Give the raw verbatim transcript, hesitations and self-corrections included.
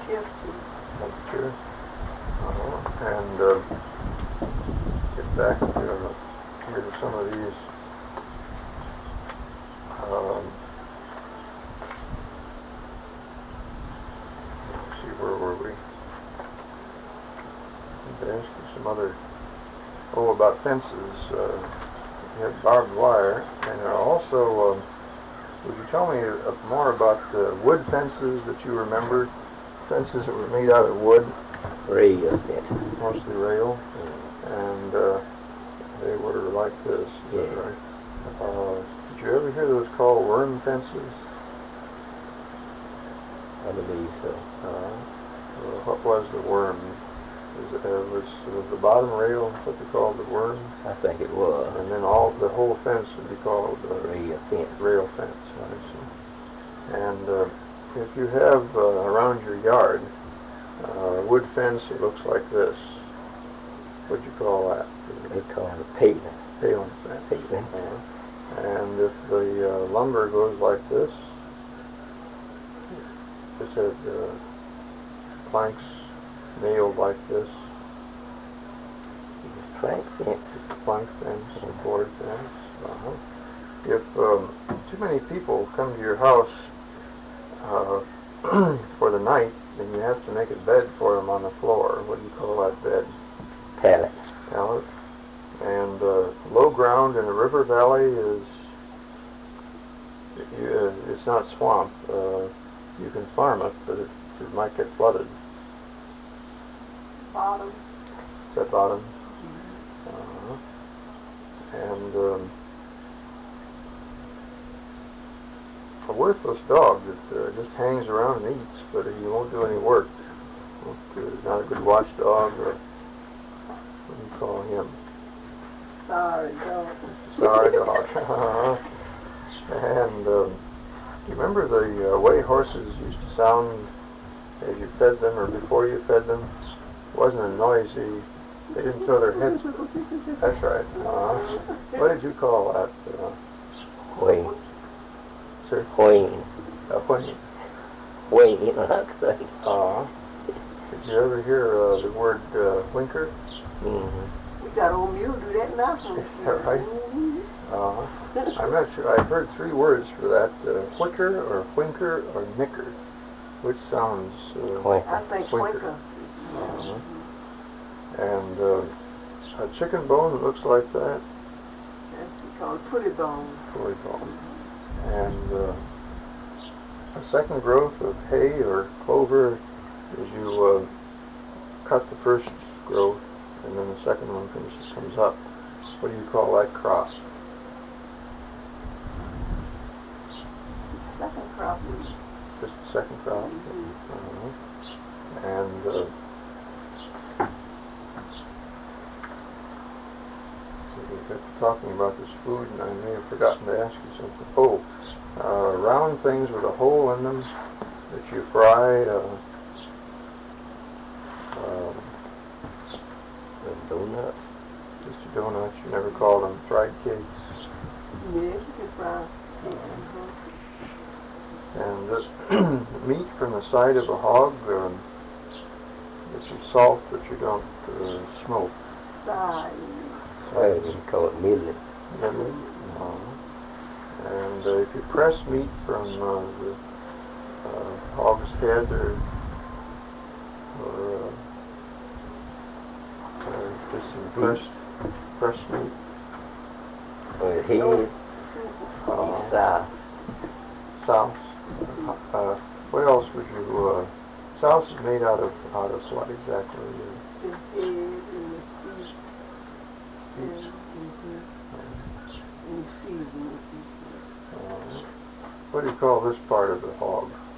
Temperature. Uh-huh. And uh, get back to, here to some of these. Um, let's see, where were we? To ask you some other, oh, about fences. Uh, you have barbed wire, and also, um, would you tell me uh, more about uh, wood fences that you remember? Fences that were made out of wood? Rail fences. Mostly rail, and uh, they were like this. Yeah. Right? Uh, did you ever hear those called worm fences? I believe so. Uh, well, what was the worm? Is it, uh, was, was the bottom rail what they called the worm? I think it was. And then all the whole fence would be called uh, Rail fence. Rail fence. I see. And uh, if you have uh, around your yard uh, wood fence, it looks like this. What'd you call that? They call it a paling. Paling fence. Paling. Uh, and if the uh, lumber goes like this, it said uh, planks nailed like this. Plank fence. Plank fence, or board fence. Uh-huh. If um, too many people come to your house uh, for the night, then you have to make a bed for them on the floor. What do you call that bed? Pallet. Pallet. And uh, low ground in a river valley is, uh, it's not swamp. Uh, you can farm it, but it, it might get flooded. Bottom. Is that bottom? Mm-hmm. Uh-huh. And um, a worthless dog that uh, just hangs around and eats, but he won't do any work. He's not a good watchdog, or what do you call him? Sorry dog. Sorry dog. And um, you remember the uh, way horses used to sound as you fed them or before you fed them? It wasn't a noisy, they didn't throw their heads. That's right. Uh, what did you call that? Uh, Wayne. sir? Wayne. Uh, Wayne. Wayne, you know how to say. Uh, did you ever hear uh, the word uh, whinker? Mm-hmm. We got old mule do that now. Is that right? Uh, I'm not sure. I've heard three words for that: uh, whicker, or whinker, or nicker. Which sounds? Uh, Whinker. I think Winker. Winker. Uh-huh. And uh, a chicken bone that looks like that. That's called putty bone. Fully bone. And uh, a second growth of hay or clover is you uh, cut the first growth, and then the second one comes comes up. What do you call that crop? Second crop. Just the second crop. Mm-hmm. Uh-huh. And uh, so we got to talking about this food, and I may have forgotten to ask you something. Oh, uh, round things with a hole in them that you fry. Uh, um, The donut. just donuts. You never call them fried cakes. Yes, you can fry. And this meat from the side of a hog, um, it's a salt that you don't uh, smoke. Side. I would call it milling. Remember? Uh, and uh, if you press meat from uh, the uh, hog's head or, or uh, uh, just some pressed, pressed meat, Or head. uh, Side. sauce. Uh, what else would you? Uh, sauce is made out of out of what exactly? The head and the feet. Beef. And the seasoning. Uh, what do you call this part of the hog?